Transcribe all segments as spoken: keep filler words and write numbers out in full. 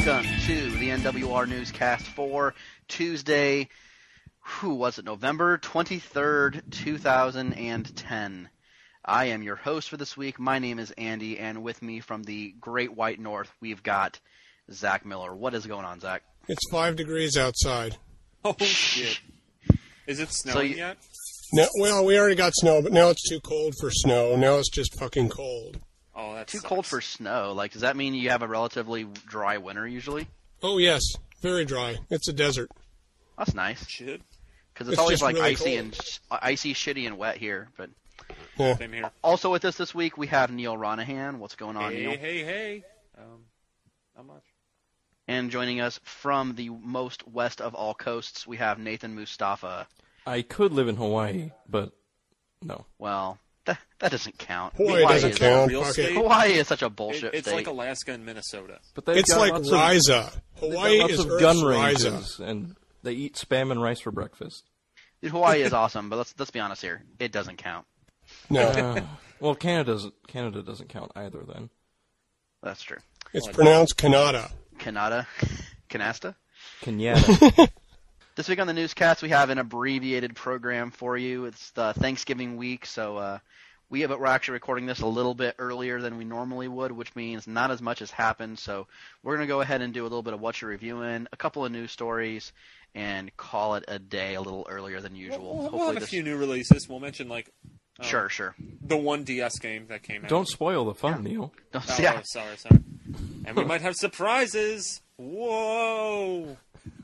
Welcome to the N W R Newscast for Tuesday, who was it, November twenty-third, two thousand ten. I am your host for this week. My name is Andy, and with me from the Great White North, we've got Zach Miller. What is going on, Zach? It's five degrees outside. Oh, shit. Is it snowing So you- yet? No, well, we already got snow, but now it's too cold for snow. Now it's just fucking cold. Oh, that's Too cold for snow. Like, does that mean you have a relatively dry winter usually? Oh, yes. Very dry. It's a desert. That's nice. Shit. Because it's, It's always just like really icy cold. and sh- icy, shitty, and wet here. But Yeah. Same here. also with us this week, we have Neil Ronahan. What's going on, Hey, Neil? hey, hey. Um, not much. And joining us from the most west of all coasts, we have Nathan Mustafa. I could live in Hawaii, but no. Well, that, that doesn't count. Hawaii doesn't is, count. real Fuck state? it. Hawaii is such a It, bullshit it's state. like Alaska and Minnesota. But they've It's got like lots of, Riza. they've Hawaii got lots is of Earth's gun Riza. ranges, and they eat spam and rice for breakfast. Dude, Hawaii is awesome, but let's let's be honest here. It doesn't count. No, Uh, well, Canada's, Canada doesn't count either, then. That's true. it's pronounced Canada. Canada, Canasta. Canada. This week on the newscast, we have an abbreviated program for you. It's the Thanksgiving week, so uh, we have we're actually recording this a little bit earlier than we normally would, which means not as much has happened. So we're going to go ahead and do a little bit of what you're reviewing, a couple of news stories, and call it a day a little earlier than usual. We'll, we'll Hopefully have a this... few new releases. We'll mention, like, um, Sure, sure. the one D S game that came out. Don't spoil the fun, Neil. Don't- Oh, yeah. oh, sorry, sorry. And we might have surprises. Whoa.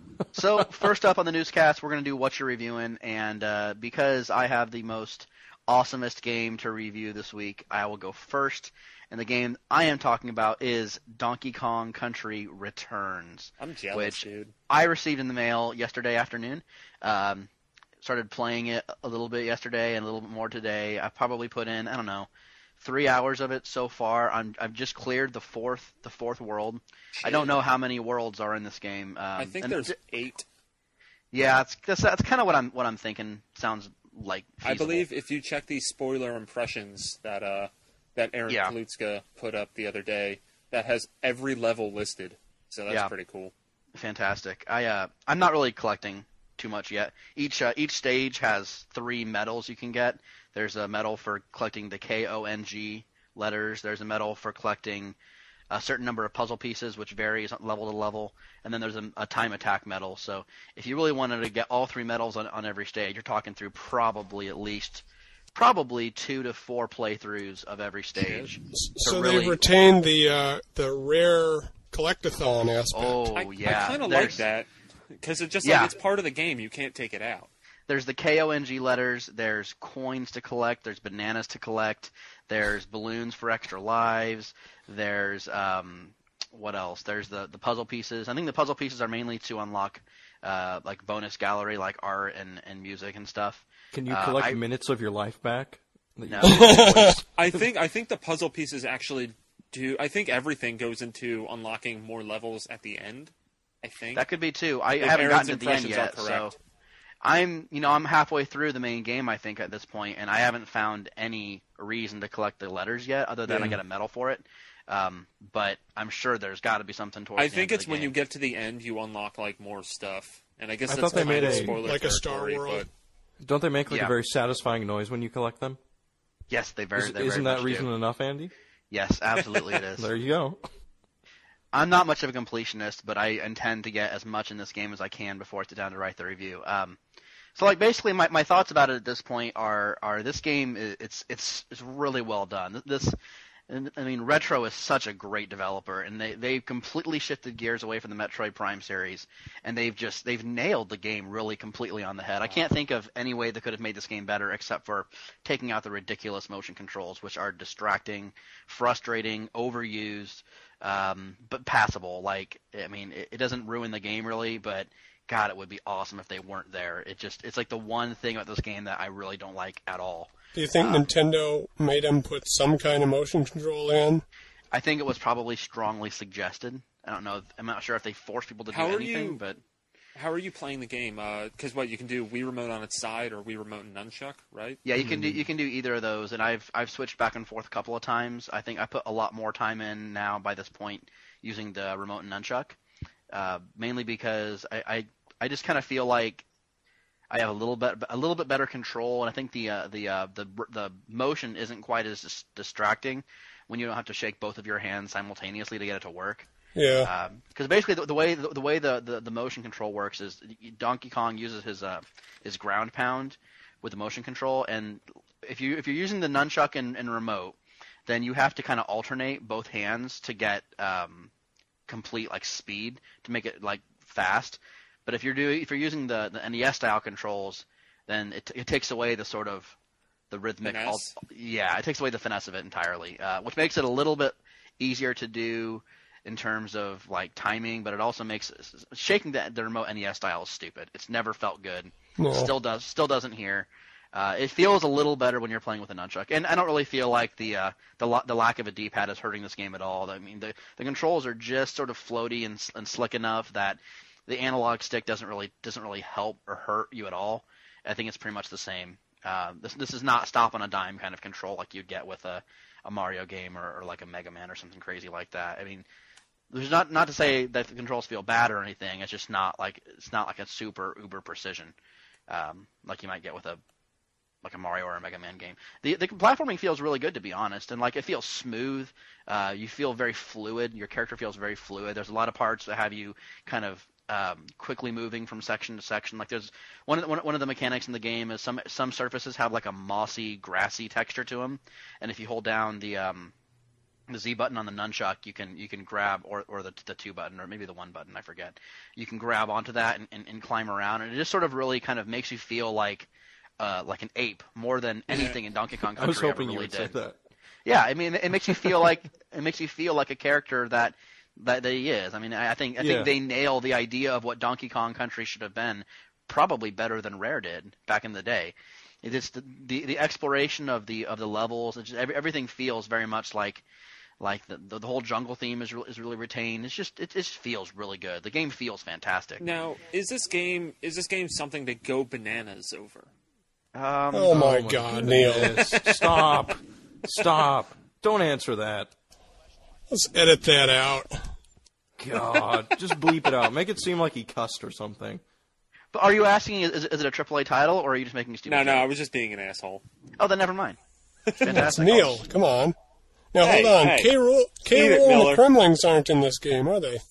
So first up on the newscast, we're going to do what you're reviewing, and uh, because I have the most awesomest game to review this week, I will go first. And the game I am talking about is Donkey Kong Country Returns, I'm jealous, which dude. I received in the mail yesterday afternoon. Um, started playing it a little bit yesterday and a little bit more today. I probably put in, I don't know, three hours of it so far. I'm I've just cleared the fourth the fourth world. I don't know how many worlds are in this game. Um, I think and there's d- eight. yeah, it's, that's that's kind of what I'm what I'm thinking. Sounds like I feasible. believe if you check the spoiler impressions that uh that Aaron Yeah. Kalutska put up the other day, that has every level listed. So that's Yeah. pretty cool. Fantastic. I uh I'm not really collecting too much yet. Each uh, each stage has three medals you can get. There's a medal for collecting the K O N G letters. There's a medal for collecting a certain number of puzzle pieces, which varies level to level. And then there's a, a time attack medal. So if you really wanted to get all three medals on, on every stage, you're talking through probably at least probably two to four playthroughs of every stage. So really- they've retained the uh, the rare collectathon aspect. Oh I, yeah, I kind of like There's- that because it's just Yeah. like it's part of the game. You can't take it out. There's the K O N G letters, there's coins to collect, there's bananas to collect, there's balloons for extra lives, there's, um, what else? There's the, the puzzle pieces. I think the puzzle pieces are mainly to unlock, uh, like bonus gallery, like art and, and music and stuff. Can you Uh, collect I- minutes of your life back? that No. you- I think I think the puzzle pieces actually do. I think everything goes into unlocking more levels at the end. I think That could be too. I If haven't Aaron's gotten to the end impressions are yet, so correct. I'm, you know, I'm halfway through the main game, I think, at this point, and I haven't found any reason to collect the letters yet, other than I Yeah. get a medal for it. Um, but I'm sure there's got to be something towards I the think end of it's the when you game. get to the end you unlock like more stuff. And I guess I that's thought they kind made of a- spoiler like a Star territory, World. Don't they make like Yeah. a very satisfying noise when you collect them? Yes, they very. Is, they very isn't that much reason do. enough, Andy? Yes, absolutely it is. There you go. I'm not much of a completionist, but I intend to get as much in this game as I can before I sit down to write the review. Um, so, like, basically, my, my thoughts about it at this point are are this game is, it's it's it's really well done. This, I mean, Retro is such a great developer, and they they've completely shifted gears away from the Metroid Prime series, and they've just they've nailed the game really completely on the head. I can't think of any way they could have made this game better except for taking out the ridiculous motion controls, which are distracting, frustrating, overused. Um, but passable. Like, I mean, it, it doesn't ruin the game really, but God, it would be awesome if they weren't there. It just, it's like the one thing about this game that I really don't like at all. Do you think Um, Nintendo made them put some kind of motion control in? I think it was probably strongly suggested. I don't know. If, I'm not sure if they forced people to do How are anything, you- but How are you playing the game? Because what you can do Wii Remote on its side or Wii Remote and Nunchuck, right? yeah, you can do you can do either of those. And I've I've switched back and forth a couple of times. I think I put a lot more time in now by this point using the remote and nunchuck. uh, mainly because I I, I just kind of feel like I have a little bit a little bit better control, and I think the uh, the uh, the the motion isn't quite as dis- distracting when you don't have to shake both of your hands simultaneously to get it to work. Yeah. Because um, basically the, the way the, the way the, the, the motion control works is Donkey Kong uses his uh, his ground pound with the motion control, and if you if you're using the nunchuck and, and remote, then you have to kind of alternate both hands to get um, complete like speed to make it like fast. But if you're doing if you're using the, the N E S style controls, then it it takes away the sort of the rhythmic. Al- yeah, it takes away the finesse of it entirely, uh, which makes it a little bit easier to do in terms of like timing, but it also makes shaking the, the remote N E S style is stupid. It's never felt good. No. Still does still doesn't here. Uh, it feels a little better when you're playing with a nunchuck, and I don't really feel like the uh, the la- the lack of a D-pad is hurting this game at all. I mean, the the controls are just sort of floaty and, and slick enough that the analog stick doesn't really doesn't really help or hurt you at all. I think it's pretty much the same. Uh, this this is not stop on a dime kind of control like you'd get with a, a Mario game or, or like a Mega Man or something crazy like that. I mean, there's not not to say that the controls feel bad or anything. It's just not like it's not like a super uber precision um, like you might get with a like a Mario or a Mega Man game. The the platforming feels really good, to be honest, and like it feels smooth. Uh, you feel very fluid. Your character feels very fluid. There's a lot of parts that have you kind of um, quickly moving from section to section. Like there's one of the, one, one of the mechanics in the game is some some surfaces have like a mossy, grassy texture to them, and if you hold down the um, the Z button on the nunchuck, you can you can grab, or or the the two button, or maybe the one button, I forget. You can grab onto that and, and, and climb around, and it just sort of really kind of makes you feel like uh, like an ape more than anything in Donkey Kong Country I was hoping ever really you would did. say that. Yeah, I mean, it makes you feel like it makes you feel like a character that that, that he is. I mean, I think I Yeah. think they nail the idea of what Donkey Kong Country should have been, probably better than Rare did back in the day. It's the the, the exploration of the of the levels. It's just, every, everything feels very much like like the the, the whole jungle theme is re- is really retained. It's just it, it just feels really good. The game feels fantastic. Now, is this game is this game something to go bananas over? Um, Oh my Oh my God, Neil. goodness. Stop. Stop. Don't answer that. Let's edit that out. God. Just bleep it out. Make it seem like he cussed or something. But are you asking is, is it a triple A title, or are you just making a stupid No, no, joke? I was just being an asshole. Oh, then never mind. It's Fantastic. Neil. Come on. Now Hey, hold on. hey. K. Rool, K. Eat it, Rool and Miller. the Kremlings aren't in this game, are they?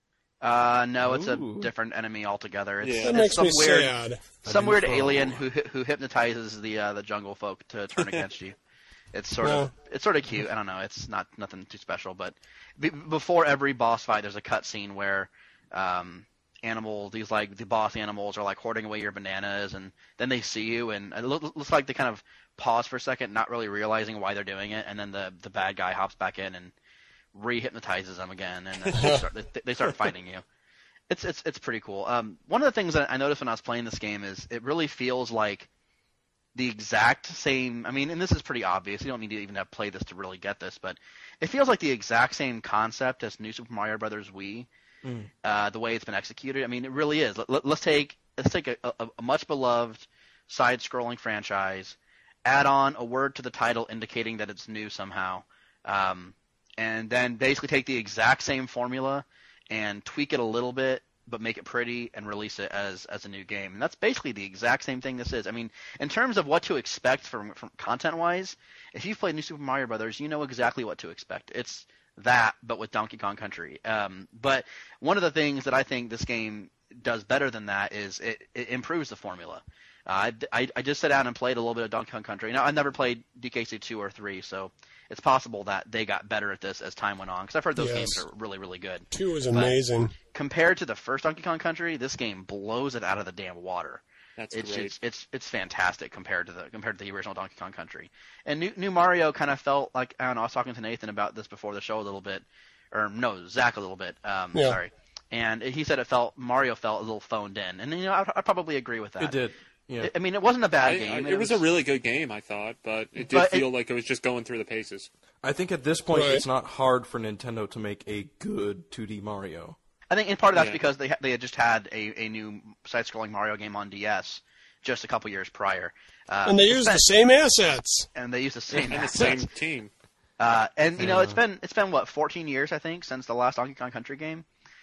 Uh, no, it's Ooh. a different enemy altogether. It's, Yeah. That it's makes some me weird, sad. some new weird foe. alien who hy- who hypnotizes the uh, the jungle folk to turn against you. It's sort of Yeah. it's sort of cute. I don't know. It's not nothing too special, but be- before every boss fight, there's a cutscene where um, animals, these like the boss animals, are like hoarding away your bananas, and then they see you, and it loo- looks like they kind of pause for a second, not really realizing why they're doing it, and then the the bad guy hops back in and re-hypnotizes them again, and then they start, they, they start fighting you. It's it's it's pretty cool. Um, one of the things that I noticed when I was playing this game is it really feels like the exact same. I mean, and this is pretty obvious. You don't need to even have played this to really get this, but it feels like the exact same concept as New Super Mario Brothers Wii. Mm. Uh, the way it's been executed. I mean, it really is. Let, let, let's take let's take a, a, a much beloved side-scrolling franchise, add on a word to the title indicating that it's new somehow, um, and then basically take the exact same formula and tweak it a little bit, but make it pretty and release it as as a new game. And that's basically the exact same thing this is. I mean, in terms of what to expect from, from content-wise, if you've played New Super Mario Brothers, you know exactly what to expect. It's that, but with Donkey Kong Country. Um, but one of the things that I think this game does better than that is it, it improves the formula. Uh, I, I, I just sat down and played a little bit of Donkey Kong Country. Now, I never played D K C two or three, so it's possible that they got better at this as time went on, because I've heard those Yes. games are really, really good. Two is But amazing. compared to the first Donkey Kong Country, this game blows it out of the damn water. That's It's great. it's it's it's fantastic compared to the compared to the original Donkey Kong Country. And new new Mario kind of felt like, I don't know, I was talking to Nathan about this before the show a little bit, or no, Zach a little bit. Um, Yeah. Sorry, and he said it felt Mario felt a little phoned in, and you know I I probably agree with that. It did. Yeah. I- I mean, it wasn't a bad I- game. I- it was a really good game, I thought, but it did But it- feel like it was just going through the paces. I think at this point Right. it's not hard for Nintendo to make a good two D Mario. I think in part of that's Yeah. because they ha- they had just had a, a new side-scrolling Mario game on D S just a couple years prior, uh, And they it's use been- the same assets. and they used the same And the assets. same team. Uh, and you know, Yeah. it's been it's been what fourteen years I think since the last Donkey Kong Country game.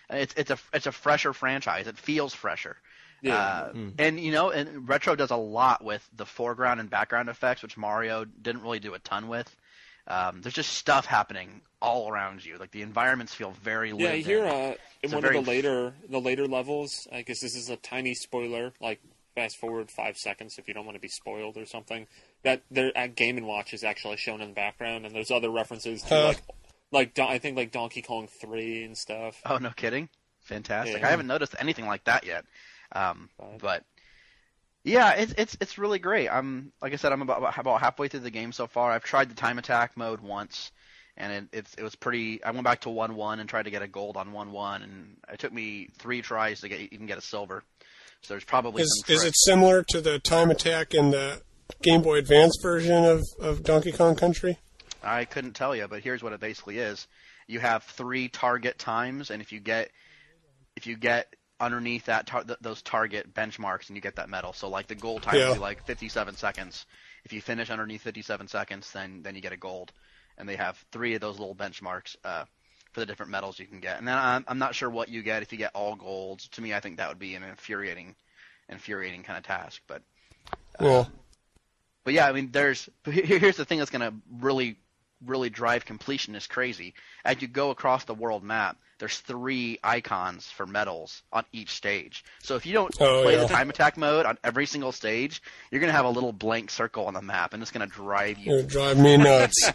It's it's a it's a fresher franchise. It feels fresher. Yeah. Uh, And you know, and Retro does a lot with the foreground and background effects, which Mario didn't really do a ton with. Um, there's just stuff happening all around you. Like the environments feel very Yeah, lived here in. uh, in It's a one very- of the later the later levels, I guess this is a tiny spoiler. Like fast forward five seconds if you don't want to be spoiled or something. That there at Game and Watch is actually shown in the background, and there's other references to Huh. like like Don- I think like Donkey Kong three and stuff. Oh, no kidding! Fantastic. Yeah. I haven't noticed anything like that yet. Um, Fine. but yeah, it's it's it's really great. I'm like I said, I'm about about halfway through the game so far. I've tried the time attack mode once, and it it's, it was pretty. I went back to one one and tried to get a gold on one one, and it took me three tries to get even get a silver. So there's probably Is some is it tricks. similar to the time attack in the Game Boy Advance version of, of Donkey Kong Country? I couldn't tell you, but here's what it basically is. You have three target times, and if you get if you get underneath that tar- th- those target benchmarks, and you get that medal. So like the gold time Yeah. would be like fifty-seven seconds. If you finish underneath fifty-seven seconds, then then you get a gold. And they have three of those little benchmarks uh, for the different medals you can get. And then I'm, I'm not sure what you get if you get all golds. To me, I think that would be an infuriating, infuriating kind of task. But Yeah. But yeah, I mean, there's here- here's the thing that's going to really, really drive completionists crazy. As you go across the world map, there's three icons for medals on each stage. So if you don't Oh, play yeah. the time attack mode on every single stage, you're going to have a little blank circle on the map, and it's going to drive It you. would drive me nuts.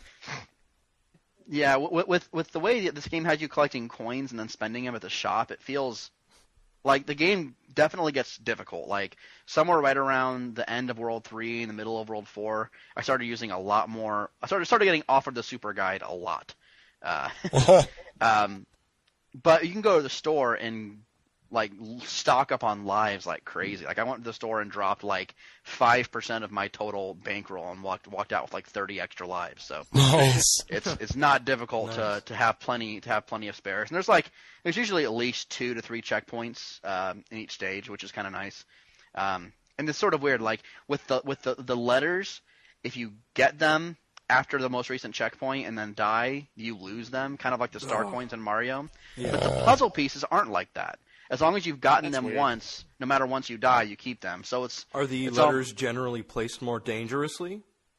Yeah, with, with with the way that this game has you collecting coins and then spending them at the shop, it feels like the game definitely gets difficult. Like somewhere right around the end of World Three, in the middle of World Four, I started using a lot more. I started started getting offered the Super Guide a lot. Uh, um, but you can go to the store and like stock up on lives like crazy. Like I went to the store and dropped like five percent of my total bankroll and walked walked out with like thirty extra lives. So Nice. it's it's not difficult Nice. to to have plenty to have plenty of spares. And there's like there's usually at least two to three checkpoints um, in each stage, which is kind of nice. Um, and it's sort of weird, like with the with the the letters, if you get them after the most recent checkpoint and then die, you lose them, kind of like the star Oh. coins in Mario. Yeah. But the puzzle pieces aren't like that. As long as you've gotten That's them weird. once, no matter once you die, you keep them. So it's Are the it's all- letters generally placed more dangerously?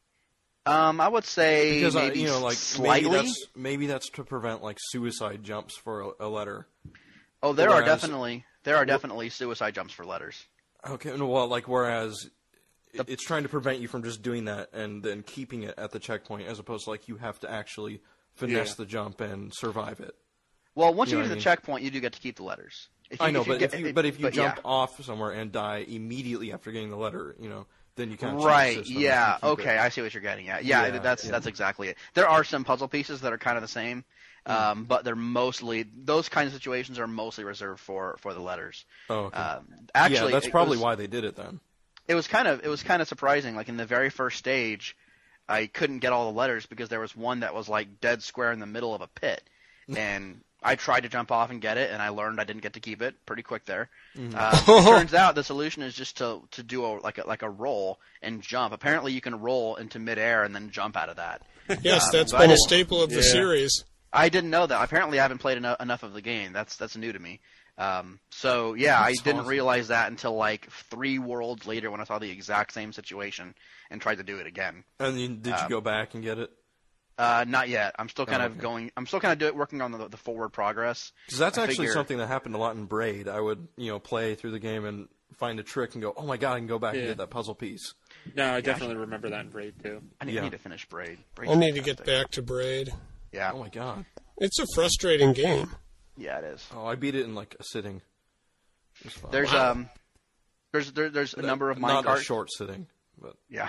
um, I would say Because I, maybe you know, like slightly. maybe that's maybe that's to prevent like suicide jumps for a, a letter. Oh, there are whereas- definitely there are definitely suicide jumps for letters. Okay, no, well, like whereas it, it's trying to prevent you from just doing that and then keeping it at the checkpoint, as opposed to like you have to actually finesse Yeah. the jump and survive it. Well, once You you, know get to what the I mean? checkpoint, you do get to keep the letters. If I you- know, if but get- if you but if you jump yeah. off somewhere and die immediately after getting the letter, you know, then you kind of Right, cheat the system yeah, if you keep okay, it. I see what you're getting at. Yeah, Yeah, that's yeah. that's exactly it. There are some puzzle pieces that are kind of the same, Hmm. um, but they're mostly those kinds of situations are mostly reserved for for the letters. Oh, okay. Um, actually, yeah, that's it probably was, why they did it then. it was kind of it was kind of surprising. Like in the very first stage, I couldn't get all the letters because there was one that was like dead square in the middle of a pit, and I tried to jump off and get it, and I learned I didn't get to keep it pretty quick there. Mm-hmm. Uh, it turns out the solution is just to to do a like a like a roll and jump. Apparently, you can roll into midair and then jump out of that. Yes, that's but I been a didn't- staple of the Yeah. series. I didn't know that. Apparently, I haven't played eno- enough of the game. That's that's new to me. Um, so yeah, I That's didn't awesome. realize that until like three worlds later when I saw the exact same situation and tried to do it again. And you, did you Um, go back and get it? Uh, not yet. I'm still kind Oh, of okay. going. I'm still kind of do it, working on the, the forward progress. Because that's I actually figure- something that happened a lot in Braid. I would, you know, play through the game and find a trick and go, oh my god, I can go back and Yeah. get that puzzle piece. No, I definitely remember that in Braid too. I need, Yeah. I need to finish Braid. Braid's I need to get fantastic. back to Braid. Yeah, Oh my god. It's a frustrating game. yeah, it is. Oh, I beat it in like a sitting. It was fun. There's Wow. um, there's there, there's a number of Not a minecarts. short sitting, but Yeah.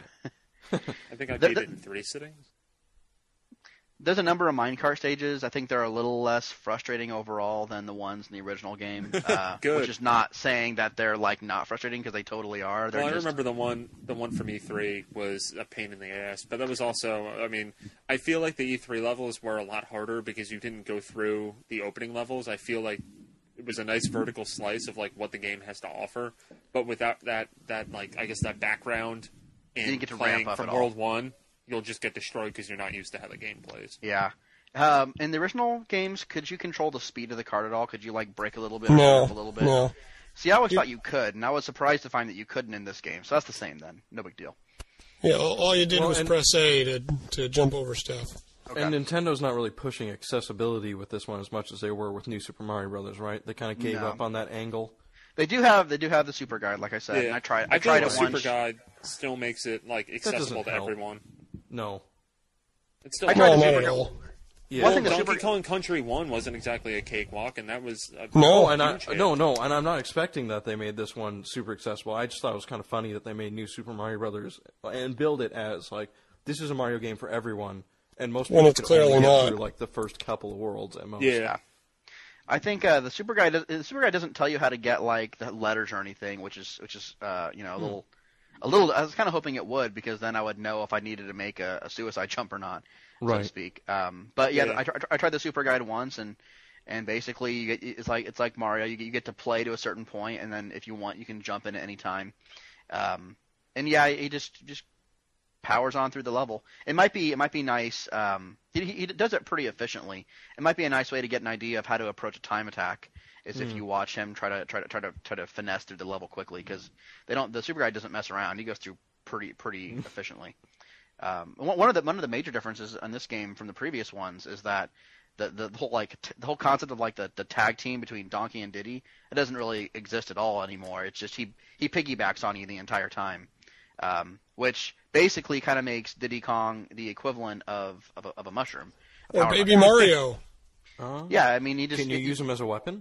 I think I The- beat the- it in three sittings. There's a number of minecart stages. I think they're a little less frustrating overall than the ones in the original game. Uh, Good. Which is not saying that they're like not frustrating because they totally are. They're Well, I just, remember the one, the one from E three was a pain in the ass, but that was also, I mean, I feel like the E three levels were a lot harder because you didn't go through the opening levels. I feel like it was a nice vertical slice of like what the game has to offer, but without that, that like I guess that background in didn't get to playing ramp up from at all. World One, you'll just get destroyed because you're not used to how the game plays. Yeah. Um, in the original games, could you control the speed of the card at all? Could you like brake a little bit, No, or up a little bit? no. See, I always You- thought you could, and I was surprised to find that you couldn't in this game. So that's the same then. No big deal. Yeah, all, all you did Well, was and- press A to to jump over stuff. Okay. And Nintendo's not really pushing accessibility with this one as much as they were with New Super Mario Brothers, right? They kind of gave No. up on that angle. They do have they do have the super guide, like I said. And I tried I, I feel tried like it the Super once. Guide still makes it like accessible doesn't to help. everyone. No. It's still I tried No, the not Super at Guide. all. Yeah. One thing Well, the Donkey Super- Kong Country One wasn't exactly a cakewalk, and that was a No. Oh, and I, huge hit. no, no, and I'm not expecting that they made this one super accessible. I just thought it was kind of funny that they made New Super Mario Brothers and build it as like this is a Mario game for everyone, and most When people it's can clearly only get not. through like the first couple of worlds at most. Yeah. I think uh, the super guide does- the super guide doesn't tell you how to get like the letters or anything, which is which is uh, you know a little a little. I was kind of hoping it would because then I would know if I needed to make a, a suicide jump or not, so to Right. speak. Um, but yeah, Yeah. I, tr- I tried the super guide once and. And basically, you get, it's like it's like Mario. You get, you get to play to a certain point, and then if you want, you can jump in at any time. Um, and yeah, he just just powers on through the level. It might be it might be nice. Um, he, he does it pretty efficiently. It might be a nice way to get an idea of how to approach a time attack. Is if you watch him try to try to try to try to finesse through the level quickly because they don't. The super guy doesn't mess around. He goes through pretty pretty efficiently. Um, one one of the one of the major differences in this game from the previous ones is that the the whole like t- the whole concept of like the, the tag team between Donkey and Diddy it doesn't really exist at all anymore. It's just he he piggybacks on you the entire time, um, which basically kind of makes Diddy Kong the equivalent of of a, of a mushroom. a Or power Baby mushroom. Mario. Uh, Yeah, I mean he just Can you he- use them as a weapon?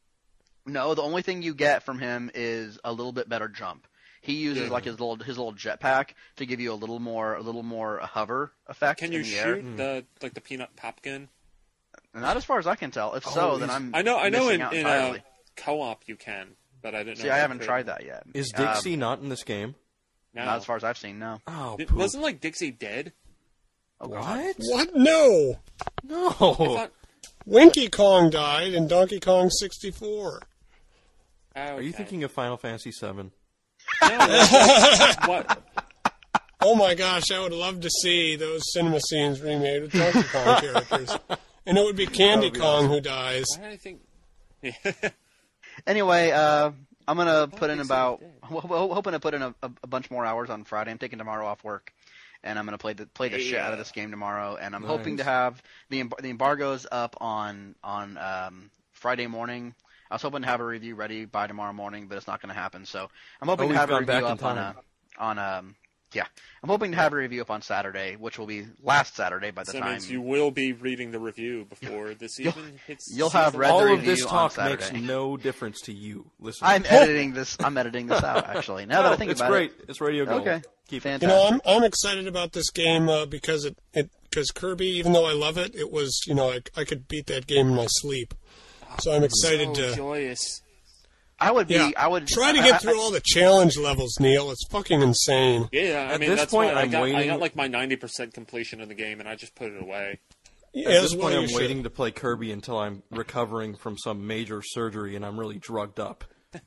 No, the only thing you get from him is a little bit better jump. He uses Yeah. like his little his little jetpack to give you a little more a little more hover effect Can in you the shoot air. the like the peanut pop gun? Not as far as I can tell. If so, Oh, then is- I'm I know, I know. missing In, out in uh, entirely. co-op you can, but I didn't know. See, if I you haven't could. tried that yet. Is Um, Dixie not in this game? No. Not as far as I've seen, no. Oh, It poop. wasn't like Dixie dead. Oh, God. What? What? No. No. I thought, Winky Kong died in Donkey Kong sixty-four. oh, Are you okay. thinking of Final Fantasy seven? No, that's what? Oh my gosh, I would love to see those cinema scenes remade with Donkey Kong characters. And it would be Candy be Kong who dies. Why did I think? Yeah. Anyway, uh, I'm gonna put in Dixie about was dead. ho- ho- hoping to put in a, a, a bunch more hours on Friday. I'm taking tomorrow off work, and I'm gonna play the play the shit out of this game tomorrow. And I'm hoping to Nice. have the em- the embargoes up on on um, Friday morning. I was hoping to have a review ready by tomorrow morning, but it's not going to happen. So I'm hoping Oh, to we've have a gone review back in up on time. a, on um yeah. I'm hoping to have a review up on Saturday, which will be last Saturday by the So that time. means you will be reading the review before this You'll- even hits. you'll sees have the read light. the All of review this on talk Saturday. makes no difference to you. Listen. I'm editing this. I'm editing this out actually. Now that I No, think it's about great. it. It's radio gold. Okay. Keep it. You Fantastic. know, I'm I'm excited about this game uh, because it it because Kirby, even though I love it, it was you know I, I could beat that game in my sleep. So I'm excited So to joyous. I would be. yeah. I would try to I- get I- through all the challenge levels, Neil. It's fucking insane. Yeah, I At mean this that's point, why I I'm got I waiting- got like my ninety percent completion of the game, and I just put it away. Yeah, At as this well point, you I'm should. waiting to play Kirby until I'm recovering from some major surgery and I'm really drugged up.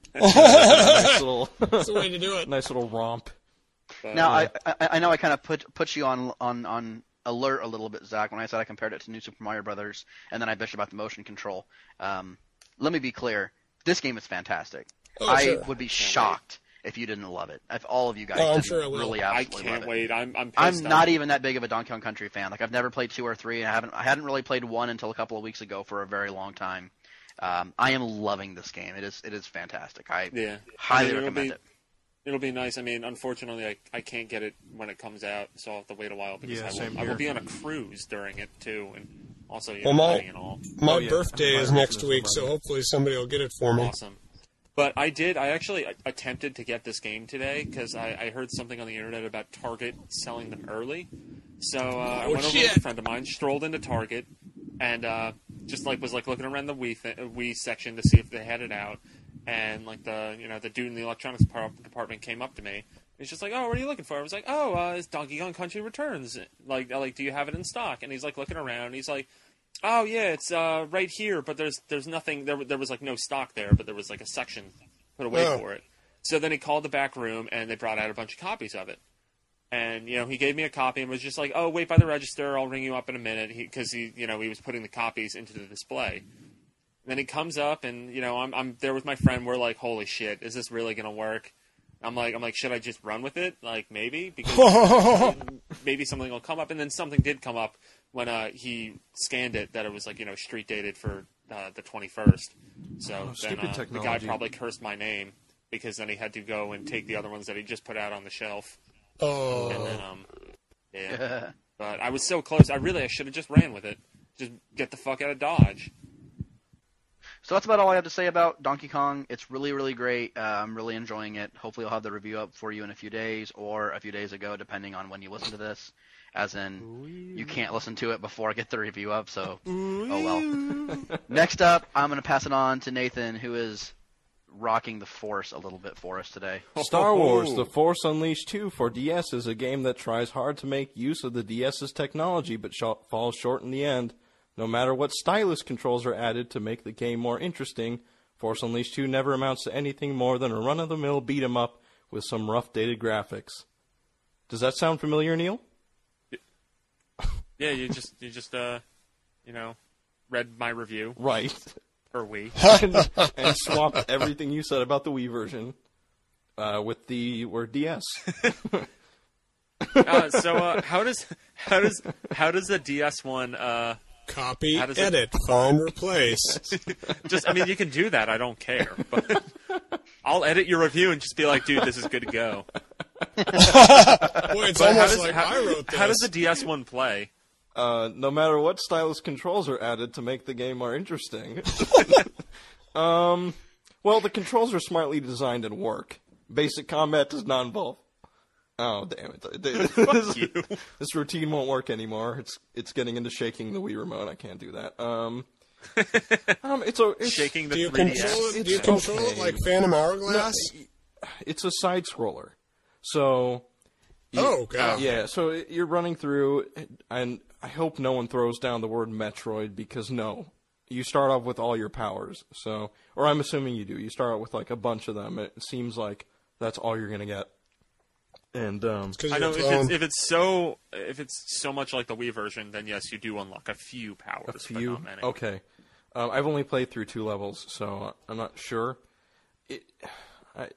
nice little, That's the way to do it. nice little romp. But, Now I, I I know I kind of put put you on on on alert a little bit, Zach, when I said I compared it to New Super Mario Brothers, and then I bitched about the motion control. Um, let me be clear: this game is fantastic. Oh, I sure. would be shocked if you didn't love it. If all of you guys Oh, I'm didn't sure I will. really I absolutely can't love it. wait. I'm I'm I'm pissed not off. even that big of a Donkey Kong Country fan. Like I've never played two or three, and I haven't I hadn't really played one until a couple of weeks ago for a very long time. Um, I am loving this game. It is it is fantastic. I Yeah, highly I mean, it'll recommend be, it. It'll be nice. I mean, unfortunately, I, I can't get it when it comes out, so I'll have to wait a while because Yeah, I, same will, I will here. be on a cruise during it too, and also you Well, know, my- wedding and all. My Oh, yeah. birthday is My next reason is week, the so wedding. hopefully somebody will get it for me. Awesome. But I did. I actually attempted to get this game today because I, I heard something on the internet about Target selling them early. So uh, I Oh, went over shit. with a friend of mine, strolled into Target, and uh, just like was like looking around the Wii th- Wii section to see if they had it out. And like the you know the dude in the electronics par- department came up to me. He's just like, "Oh, what are you looking for?" I was like, "Oh, uh, it's Donkey Kong Country Returns. Like, like, do you have it in stock?" And he's like looking around. He's like, "Oh yeah, it's uh, right here, but there's there's nothing. There there was like no stock there, but there was like a section put away Oh. for it." So then he called the back room, and they brought out a bunch of copies of it. And, you know, he gave me a copy and was just like, oh, wait by the register, I'll ring you up in a minute, because he, he, you know, he was putting the copies into the display. And then he comes up, and, you know, I'm I'm there with my friend, we're like, holy shit, is this really going to work? I'm like, I'm like, should I just run with it? Like, maybe? Because maybe something will come up, and then something did come up when uh, he scanned it, that it was, like, you know, street dated for uh, the twenty-first. So Oh, then stupid uh, the guy technology. probably cursed my name, because then he had to go and take the other ones that he just put out on the shelf. Oh. And then, um, yeah. But I was so close. I really, I should have just ran with it. Just get the fuck out of Dodge. So that's about all I have to say about Donkey Kong. It's really, really great. Uh, I'm really enjoying it. Hopefully I'll have the review up for you in a few days or a few days ago, depending on when you listen to this. As in, you can't listen to it before I get the review up, so oh well. Next up, I'm going to pass it on to Nathan, who is rocking the Force a little bit for us today. Star Wars The Force Unleashed two for D S is a game that tries hard to make use of the DS's technology but sh- falls short in the end. No matter what stylus controls are added to make the game more interesting, Force Unleashed two never amounts to anything more than a run-of-the-mill beat-em-up with some rough dated graphics. Does that sound familiar, Neil? Yeah, you just, you just, uh, you know, read my review. Right. For Wii. and, and swapped everything you said about the Wii version uh, with the word D S. uh, so, uh, how does, how does, how does the D S one, uh, Copy, How does edit, find, replace. just, I mean, you can do that. I don't care. But I'll edit your review and just be like, dude, this is good to go. Boy, it's But how almost does, like how, I wrote this. how does the D S one play? Uh, no matter what stylus controls are added to make the game more interesting. um, well, the controls are smartly designed and work. Basic combat does not involve. Oh, damn it. this, you. this routine won't work anymore. It's it's getting into shaking the Wii remote. I can't do that. Um, um it's a it's, Shaking the do you three D control S. it? Do you It's control okay. it like Phantom Hourglass? It's a side scroller. So Oh god. yeah, so you're running through, and I hope no one throws down the word Metroid, because no, you start off with all your powers. So, or I'm assuming you do. You start out with like a bunch of them. It seems like that's all you're gonna get. And um, Because I know you're if thrown- it's, if it's so if it's so much like the Wii version, then yes, you do unlock a few powers, a but few. not many. Okay, um, I've only played through two levels, so I'm not sure. It, I,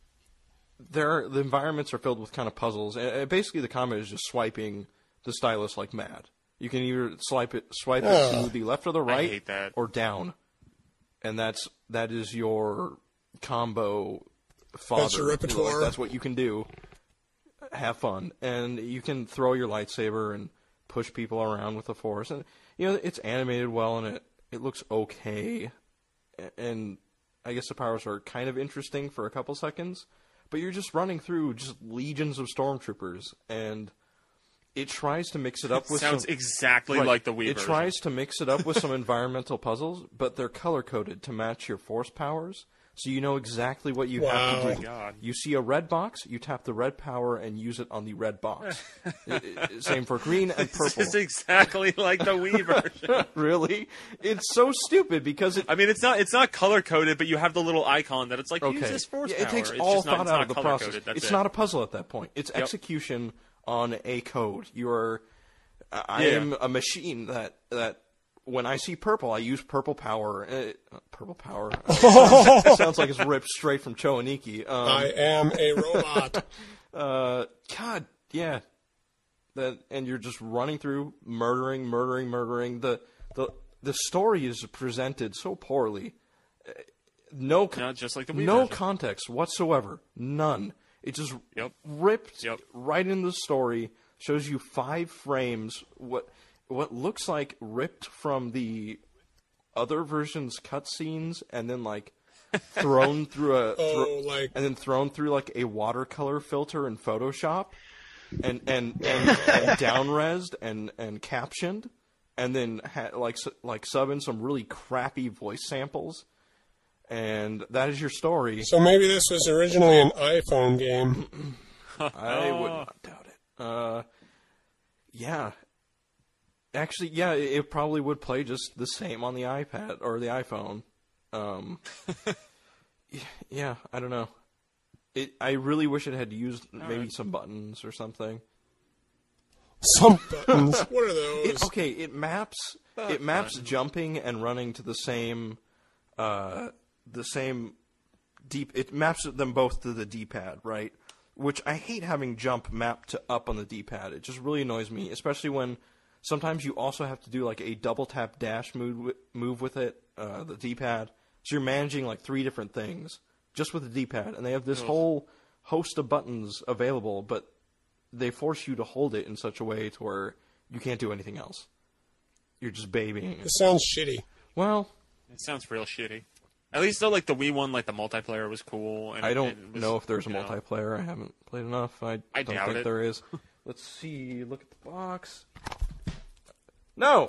there, are, the environments are filled with kind of puzzles, and, and basically the combat is just swiping the stylus like mad. You can either swipe it, swipe it Ugh. to the left or the right, hate that. or down, and that's that is your combo fodder. That's your repertoire. Like, that's what you can do. Have fun, and you can throw your lightsaber and push people around with the Force, and you know it's animated well, and it it looks okay, and I guess the powers are kind of interesting for a couple seconds, but you're just running through just legions of stormtroopers, and it tries to mix it up with Sounds some, exactly right, like the Wii it version. tries to mix it up with some environmental puzzles, but they're color coded to match your Force powers. So you know exactly what you have Wow. to do. God. You see a red box, you tap the red power and use it on the red box. I- I- Same for green and purple. It's exactly like the Wii version. Really? It's so stupid because it I mean, it's not it's not color coded, but you have the little icon that it's like use okay. this Force Yeah, it power. takes it's all just not, thought it's out not of the color process. coded. That's It's it. not a puzzle at that point. It's execution on a code. You're I I Yeah. am a machine that that when I see purple, I use purple power. Uh, purple power. Uh, sounds like it's ripped straight from Choaniki. Um, I am a robot. Uh, God, yeah. That and you're just running through, murdering, murdering, murdering. The the the story is presented so poorly. Uh, No, con- No, just like the Wii no version. context whatsoever. None. It just Yep. ripped Yep. right into the story. Shows you five frames. What what looks like ripped from the other version's cutscenes, and then like thrown through a thro- Oh, like and then thrown through like a watercolor filter in Photoshop, and and and, and down-resed and and captioned, and then ha- like su- like sub in some really crappy voice samples, and that is your story. so maybe this was originally an iPhone game. I would not doubt it. Uh, yeah. Actually, yeah, it, it probably would play just the same on the iPad or the iPhone. Um, y- yeah, I don't know. It, I really wish it had used All maybe right. some buttons or something. Some buttons. What are those? It, okay, it maps it maps jumping and running to the same uh, the same deep. It maps them both to the D-pad, right? Which I hate having jump mapped to up on the D-pad. It just really annoys me, especially when sometimes you also have to do like a double tap dash move move with it, uh, the D-pad. So you're managing like three different things just with the D-pad, and they have this Ugh. whole host of buttons available, but they force you to hold it in such a way to where you can't do anything else. You're just babying it. It sounds shitty. Well, It sounds real shitty. At least though, like the Wii one, like the multiplayer was cool. And I don't it was, know if there's a you know, multiplayer. I haven't played enough. I, I don't doubt think it. there is. Let's see. Look at the box. No!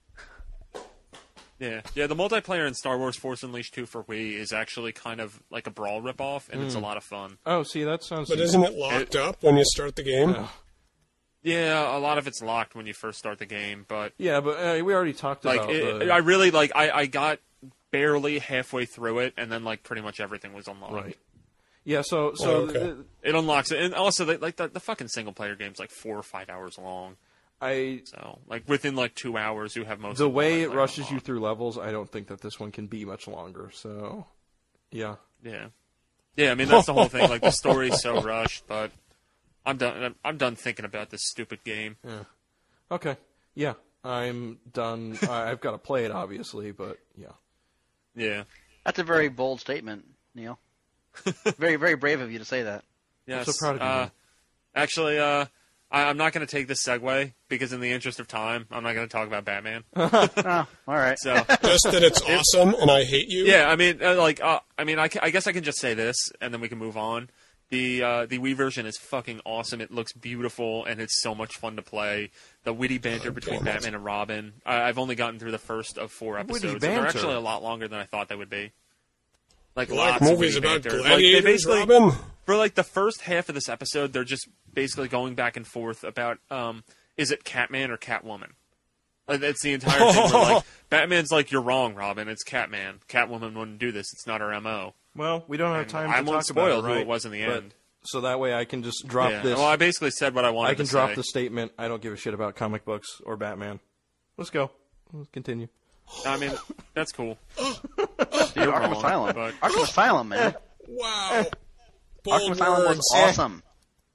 Yeah, yeah. The multiplayer in Star Wars Force Unleashed two for Wii is actually kind of like a brawl ripoff, and it's a lot of fun. Oh, see, that sounds... But isn't it locked up when you start the game? Ugh. Yeah, a lot of it's locked when you first start the game, but Yeah, but uh, we already talked like about it, the... I really like I, I got barely halfway through it, and then like pretty much everything was unlocked. Right. Yeah, so... so Oh, okay. the- It unlocks it, and also they, like the, the fucking single player game's like four or five hours long. I... So like within like two hours, you have most. The of way it multiplayer rushes you unlocked. through levels, I don't think that this one can be much longer, so... Yeah. Yeah, yeah. I mean that's the whole thing. Like the story's so rushed, but I'm done. I'm, I'm done thinking about this stupid game. Yeah. Okay. Yeah. I'm done. I, I've got to play it, obviously, but yeah. Yeah, That's a very bold statement, Neil. very, very brave of you to say that. yes. so proud of you, Uh, man. actually, uh, I, I'm not going to take this segue because in the interest of time, I'm not going to talk about Batman. Oh, all right. So. Just that it's awesome and I hate you? Yeah, I mean, uh, like, uh, I mean, I, ca- I guess I can just say this, and then we can move on. The uh, the Wii version is fucking awesome. It looks beautiful, and it's so much fun to play. The witty banter God between damn it. Batman and Robin. I, I've only gotten through the first of four episodes. and they're banter? actually a lot longer than I thought they would be. Like You lots like of movies witty about banter. Like, they gladiators, basically, Robin? for like the first half of this episode, they're just basically going back and forth about um, is it Catman or Catwoman? Like, that's the entire thing. Where, like, Batman's like, you're wrong, Robin. It's Catman. Catwoman wouldn't do this. It's not her M O. Well, we don't have And time I to won't talk about spoil it, who right? it was in the But- end. So that way I can just drop Yeah. this. Well, I basically said what I wanted I can to drop say. the statement. I don't give a shit about comic books or Batman. Let's go. Let's continue. I mean, that's cool. Dude, You're Arkham wrong, Asylum. but- Arkham Asylum, man. Wow. Arkham Bold Asylum was words. awesome.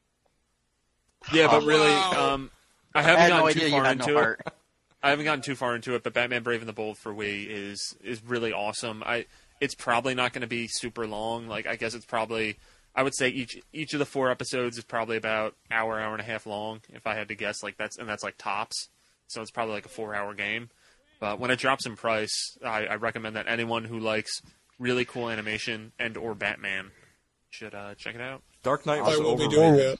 Yeah, but really, Wow. um, I I haven't had gotten no too idea you far had into no it. heart. I haven't gotten too far into it, but Batman Brave and the Bold for Wii is is really awesome. I it's probably not going to be super long. Like I guess it's probably I would say each each of the four episodes is probably about hour hour and a half long if I had to guess. Like that's and that's like tops. So it's probably like a four hour game. But when it drops in price, I, I recommend that anyone who likes really cool animation and or Batman should uh, check it out. Dark Knight was I will be overrated. doing that.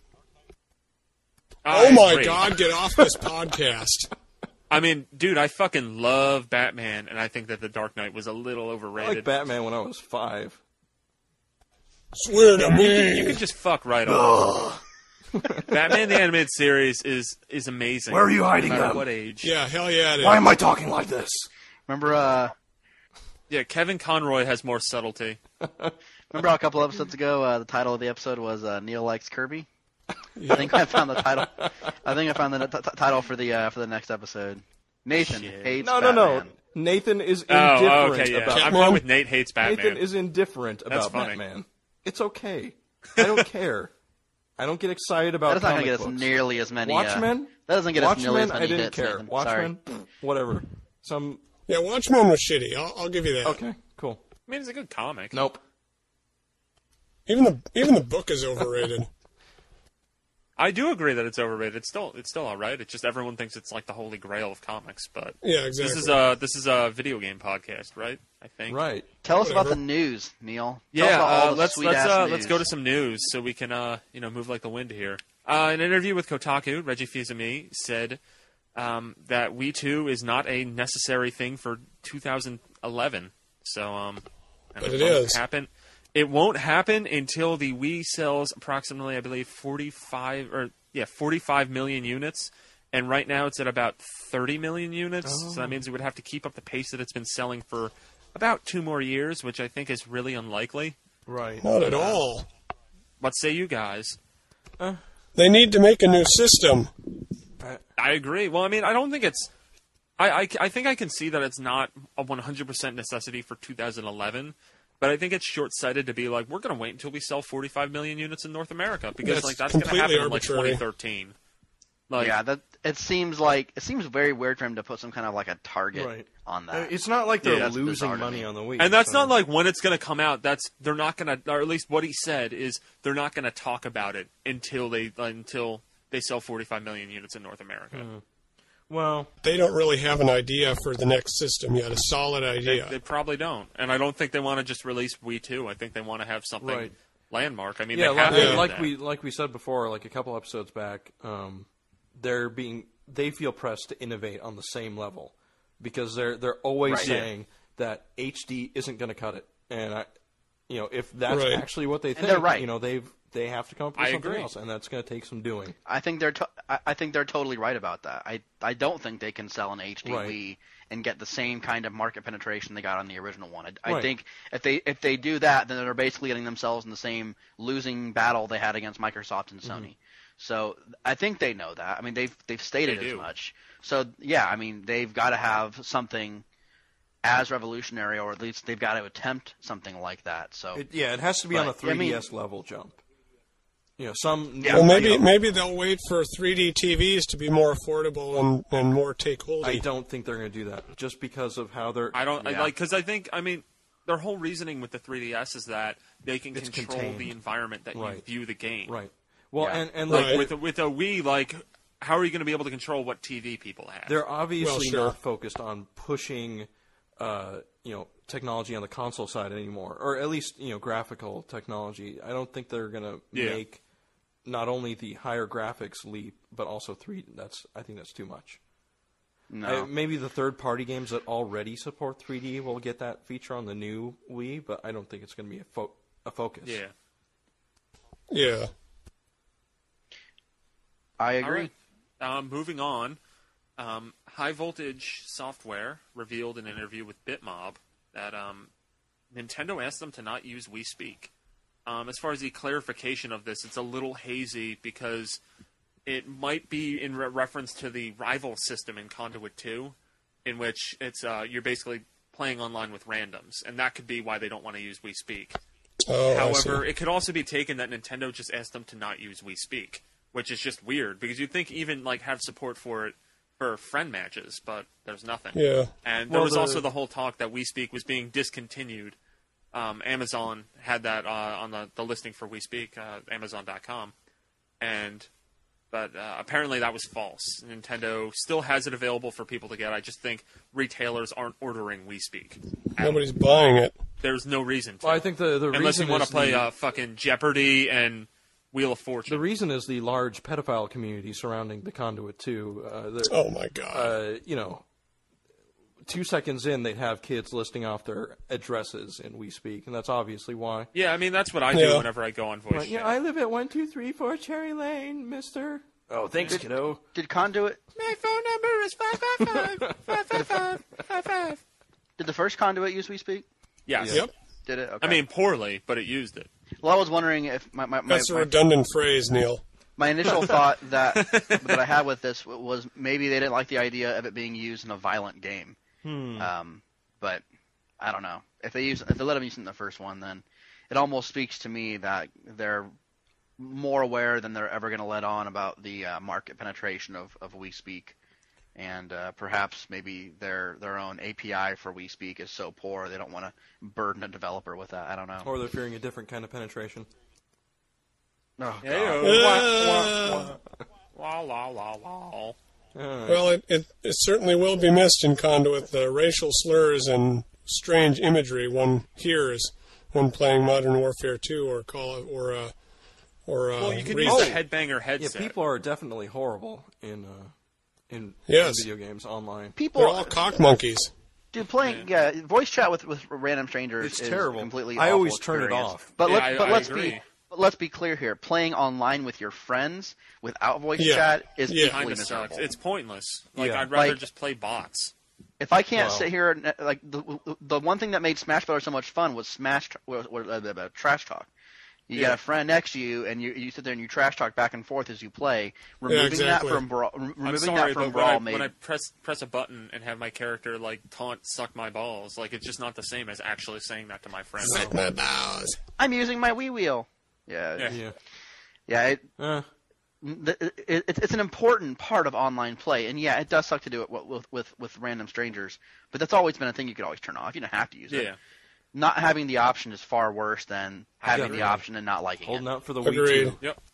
I Oh my agree. god, get off this podcast. I mean, dude, I fucking love Batman, and I think that The Dark Knight was a little I overrated. like Batman when I was five. Swear to You me. can just fuck right off. Batman the Animated Series is is amazing. Where are you hiding no matter them? what age? Yeah, hell yeah, it is. Why am I talking like this? Remember, uh, Yeah, Kevin Conroy has more subtlety. remember how a couple episodes ago, uh, the title of the episode was uh, Neil likes Kirby. I think I found the title. I think I found the t- t- title for the uh, for the next episode. Nathan Shit. hates No, no, no. Batman. Nathan is Oh, indifferent okay, yeah. about I'm Catman? going with Nate hates Batman. Nathan is indifferent That's about funny. Batman. It's okay. I don't care. I don't get excited about That is not going comic to get us books. nearly as many. Watchmen? Uh, that doesn't get us nearly Watchmen, as many I didn't hits. care. Nathan. Watchmen, Sorry. whatever. Some Yeah, Watchmen was shitty. I'll, I'll give you that. okay, cool. I mean, it's a good comic. Nope. Even the even the book is overrated. I do agree that it's overrated. It's still it's still all right. It's just everyone thinks it's like the holy grail of comics. But Yeah, exactly. this is a this is a video game podcast, right? I think. Right. Tell us about Whatever. the news, Neil. Tell us Yeah, about all uh, the let's sweet let's ass uh, news. let's go to some news so we can uh, you know move like the wind here. Uh, in an interview with Kotaku, Reggie Fils-Aimé said um, that Wii two is not a necessary thing for two thousand eleven. So um, and But it won't is. happen. It won't happen until the Wii sells approximately, I believe, forty-five or yeah, forty-five million units. And right now it's at about thirty million units. Oh. So that means it would have to keep up the pace that it's been selling for about two more years, which I think is really unlikely. Right. Not at all. What say you guys? They need to make a new system. I agree. Well, I mean, I don't think it's. I, I, I think I can see that it's not a one hundred percent necessity for two thousand eleven, but I think it's short-sighted to be like, we're going to wait until we sell forty-five million units in North America because That's like that's going to completely happen in like arbitrary. twenty thirteen. Like, yeah, that it seems like it seems very weird for him to put some kind of like a target Right. on Uh, that. It's not like they're Yeah, that's losing bizarre to money me. on the Wii. and that's so- not like when it's going to come out. That's they're not going to, or at least what he said is they're not going to talk about it until they until they sell forty-five million units in North America. Well, They don't really have an idea for the next system yet, a solid They, idea. they probably don't, and I don't think they want to just release Wii two. I think they want to have something Right. landmark. I mean, yeah, they have like, to do like that. we like we said before, like a couple episodes back, um, they're being they feel pressed to innovate on the same level because they're they're always Right. saying that H D isn't going to cut it, and I, you know, if that's Right. actually what they think, they're right. you know, they've they have to come up with I something agree. else, and that's going to take some doing. I think they're to- I, I think they're totally right about that. I I don't think they can sell an H D Right. Wii and get the same kind of market penetration they got on the original one. I, I Right. think if they if they do that, then they're basically getting themselves in the same losing battle they had against Microsoft and Sony. So I think they know that. I mean, they've they've stated They as do. much. So yeah, I mean, they've got to have something as revolutionary, or at least they've got to attempt something like that. So It, yeah, it has to be on a But, I mean- three D S level jump. You know, some Yeah, Well, maybe you know, maybe they'll wait for three D T Vs to be more affordable and, and more take I holdy. don't think they're going to do that just because of how they're. I don't I, Yeah. like because I think I mean their whole reasoning with the three D S is that they can It's control contained. the environment that you Right. view the game. Right. Well, Yeah. and and Like like with a, with a Wii, like how are you going to be able to control what T V people have? they're obviously sure. not focused on pushing, uh, you know, technology on the console side anymore, or at least you know, graphical technology. I don't think they're going to Yeah. make not only the higher graphics leap, but also three. That's I think that's too much. no. Uh, maybe the third-party games that already support three D will get that feature on the new Wii, but I don't think it's going to be a, fo- a focus. yeah. Yeah. I All agree. right. Um, moving on, um, High Voltage Software revealed in an interview with Bitmob that um, Nintendo asked them to not use We Speak. Um, as far as the clarification of this, it's a little hazy because it might be in re- reference to the rival system in Conduit two, in which it's uh, you're basically playing online with randoms, and that could be why they don't want to use We Speak. Oh, I However, see. it could also be taken that Nintendo just asked them to not use We Speak, which is just weird because you'd think even like have support for it for friend matches, but there's nothing. Yeah. And there Well, was the- also the whole talk that We Speak was being discontinued. Um, Amazon had that uh, on the, the listing for We Speak, uh, Amazon dot com, and but uh, apparently that was false. Nintendo still has it available for people to get. I just think retailers aren't ordering We Speak. Nobody's buying it. There's no reason to. Well, I think the the Unless you reason want is to play the, uh, fucking Jeopardy and Wheel of Fortune. the reason is the large pedophile community surrounding the Conduit too. Uh, they're- Oh my god. uh, you know, two seconds in, they'd have kids listing off their addresses in We Speak, and that's obviously why. Yeah, I mean that's what I do Yeah. whenever I go on voice Right, yeah, chat. I live at one two three four Cherry Lane, Mister. Oh, thanks, kiddo. Did Conduit? My phone number is five five five five five five five five. Did the first Conduit use We Speak? Yes. Yep. Did it? Okay. I mean poorly, but it used it. well, I was wondering if my my, my, That's a my, redundant phrase, Neil. my initial thought that that I had with this was maybe they didn't like the idea of it being used in a violent game. Hmm. Um, but I don't know if they use if they let them use it in the first one, then it almost speaks to me that they're more aware than they're ever going to let on about the uh, market penetration of of We Speak, and uh, perhaps maybe their their own A P I for We Speak is so poor they don't want to burden a developer with that. I don't know. Or they're fearing a different kind of penetration. Oh, God. Heyo. La la la la. Uh, Well, it, it, it certainly will be missed in Conduit, the racial slurs and strange imagery one hears when playing Modern Warfare two or Call of, or uh, or uh, Well, you can Reach. use the headbanger yeah, headset. people are definitely horrible in uh, in Yes. video games online. People, They're all cock monkeys. dude, playing yeah, voice chat with, with random strangers It's is terrible. completely. I awful always turn it experience. off. But Yeah, let, I- but I let's agree. be but let's be clear here. Playing online with your friends without voice Yeah. chat is Yeah. equally Kind of sucks. miserable. It's pointless. Like Yeah. I'd rather Like- just play bots. If I can't Well- sit here and, uh, like the the one thing that made Smash Brothers so much fun was Smash was, was uh, uh, trash talk. You Yeah. got a friend next to you, and you you sit there and you trash talk back and forth as you play. Removing exactly. that from brawl, re- removing I'm sorry, that from but brawl when I, made when I press press a button and have my character like taunt suck my balls, like it's just not the same as actually saying that to my friend. Suck my balls. I'm using my Wii wheel. Yeah, Yeah. Yeah. yeah. It, Eh, the, it, it, it's an important part of online play, and yeah, it does suck to do it with with with random strangers. But that's always been a thing you could always turn off. You don't have to use it. Yeah. Not having the option is far worse than having agree. the option and not liking holding it. out for the Agreed. Wii too. Yep.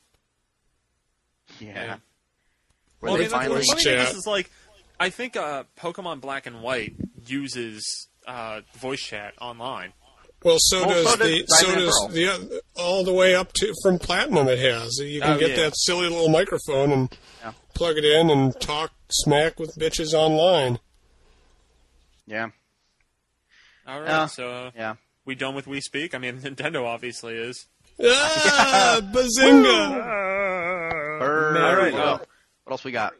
Yeah. Yeah. Where Well, I they mean, that's- finally the funny thing chat. is, is like, I think uh, Pokemon Black and White uses uh, voice chat online. Well, so Well, does so did the so Diamond and does Pearl. the oth- all the way up to from Platinum. It has you can Oh, get yeah. that silly little microphone and Yeah. plug it in and talk smack with bitches online. Yeah. All right, Yeah. so uh, Yeah. we done with We Speak? I mean, Nintendo obviously is. Ah, bazinga! Bird. All right, What uh, else- what else we got?